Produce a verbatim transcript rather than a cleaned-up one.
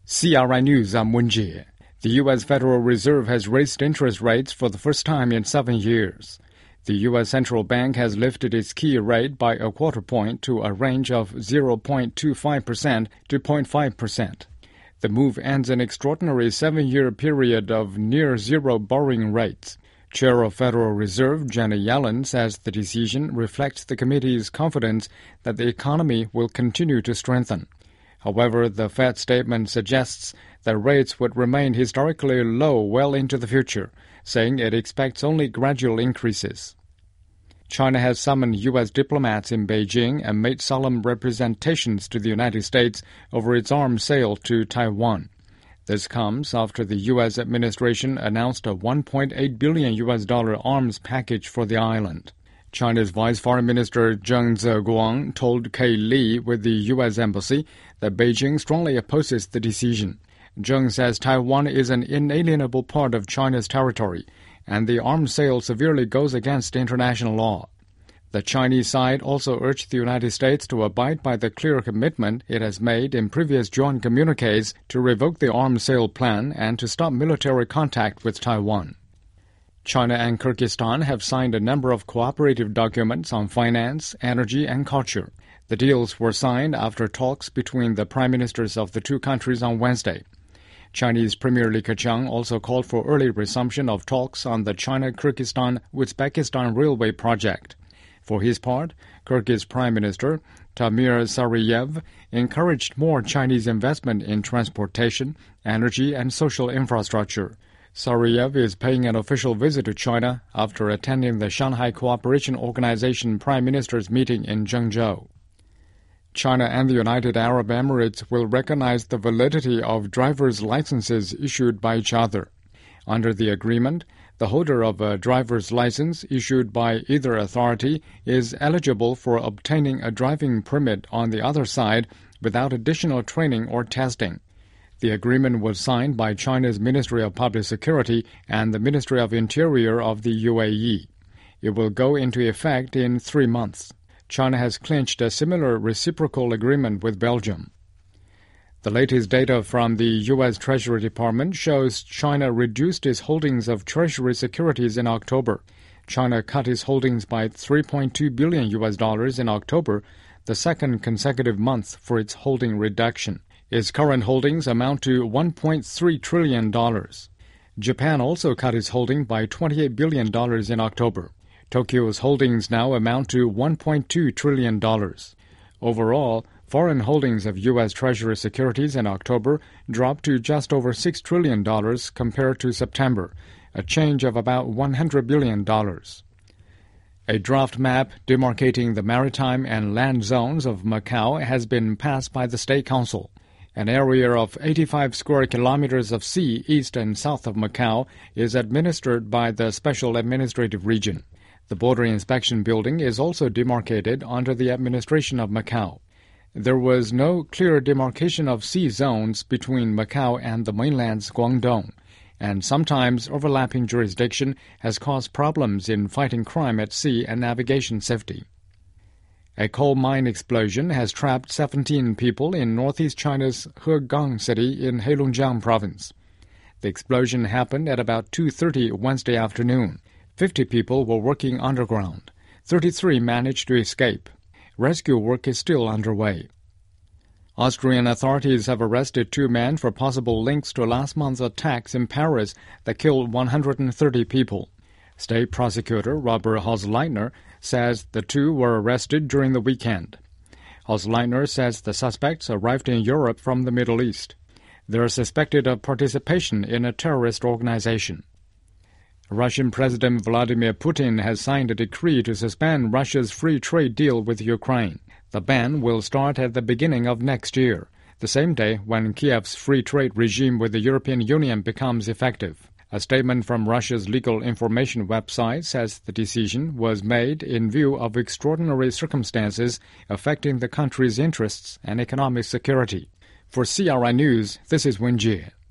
C R I News, I'm Wen Jie. The U S Federal Reserve has raised interest rates for the first time in seven years. The U S Central Bank has lifted its key rate by a quarter point to a range of zero point two five percent to zero point five percent. The move ends an extraordinary seven-year period of near-zero borrowing rates. Chair of Federal Reserve Janet Yellen says the decision reflects the committee's confidence that the economy will continue to strengthen. However, the Fed statement suggests that rates would remain historically low well into the future, saying it expects only gradual increases. China has summoned U S diplomats in Beijing and made solemn representations to the United States over its arms sale to Taiwan. This comes after the U S administration announced a one point eight billion U S dollar arms package for the island. China's Vice Foreign Minister Zheng Zeguang told Kay Lee with the U S Embassy that Beijing strongly opposes the decision. Zheng says Taiwan is an inalienable part of China's territory, and the arms sale severely goes against international law. The Chinese side also urged the United States to abide by the clear commitment it has made in previous joint communiques to revoke the arms sale plan and to stop military contact with Taiwan. China and Kyrgyzstan have signed a number of cooperative documents on finance, energy, and culture. The deals were signed after talks between the prime ministers of the two countries on Wednesday. Chinese Premier Li Keqiang also called for early resumption of talks on the China-Kyrgyzstan-Uzbekistan railway project. For his part, Kyrgyz Prime Minister Tamir Sariyev encouraged more Chinese investment in transportation, energy, and social infrastructure. Sariyev is paying an official visit to China after attending the Shanghai Cooperation Organization Prime Ministers meeting in Zhengzhou. China and the United Arab Emirates will recognize the validity of driver's licenses issued by each other. Under the agreement, the holder of a driver's license issued by either authority is eligible for obtaining a driving permit on the other side without additional training or testing. The agreement was signed by China's Ministry of Public Security and the Ministry of Interior of the U A E. It will go into effect in three months. China has clinched a similar reciprocal agreement with Belgium. The latest data from the U S Treasury Department shows China reduced its holdings of Treasury securities in October. China cut its holdings by three point two billion U S dollars in October, the second consecutive month for its holding reduction. Its current holdings amount to one point three trillion dollars. Japan also cut its holding by twenty-eight billion dollars in October. Tokyo's holdings now amount to one point two trillion dollars. Overall, foreign holdings of U S Treasury securities in October dropped to just over six trillion dollars compared to September, a change of about one hundred billion dollars. A draft map demarcating the maritime and land zones of Macau has been passed by the State Council. An area of eighty-five square kilometers of sea east and south of Macau is administered by the Special Administrative Region. The Border Inspection Building is also demarcated under the administration of Macau. There was no clear demarcation of sea zones between Macau and the mainland's Guangdong, and sometimes overlapping jurisdiction has caused problems in fighting crime at sea and navigation safety. A coal mine explosion has trapped seventeen people in northeast China's Hegang city in Heilongjiang province. The explosion happened at about two thirty Wednesday afternoon. Fifty people were working underground. Thirty-three managed to escape. Rescue work is still underway. Austrian authorities have arrested two men for possible links to last month's attacks in Paris that killed one hundred thirty people. State prosecutor Robert Hausleitner says the two were arrested during the weekend. Hausleitner says the suspects arrived in Europe from the Middle East. They are suspected of participation in a terrorist organization. Russian President Vladimir Putin has signed a decree to suspend Russia's free trade deal with Ukraine. The ban will start at the beginning of next year, the same day when Kiev's free trade regime with the European Union becomes effective. A statement from Russia's legal information website says the decision was made in view of extraordinary circumstances affecting the country's interests and economic security. For C R I News, this is Wen Jie.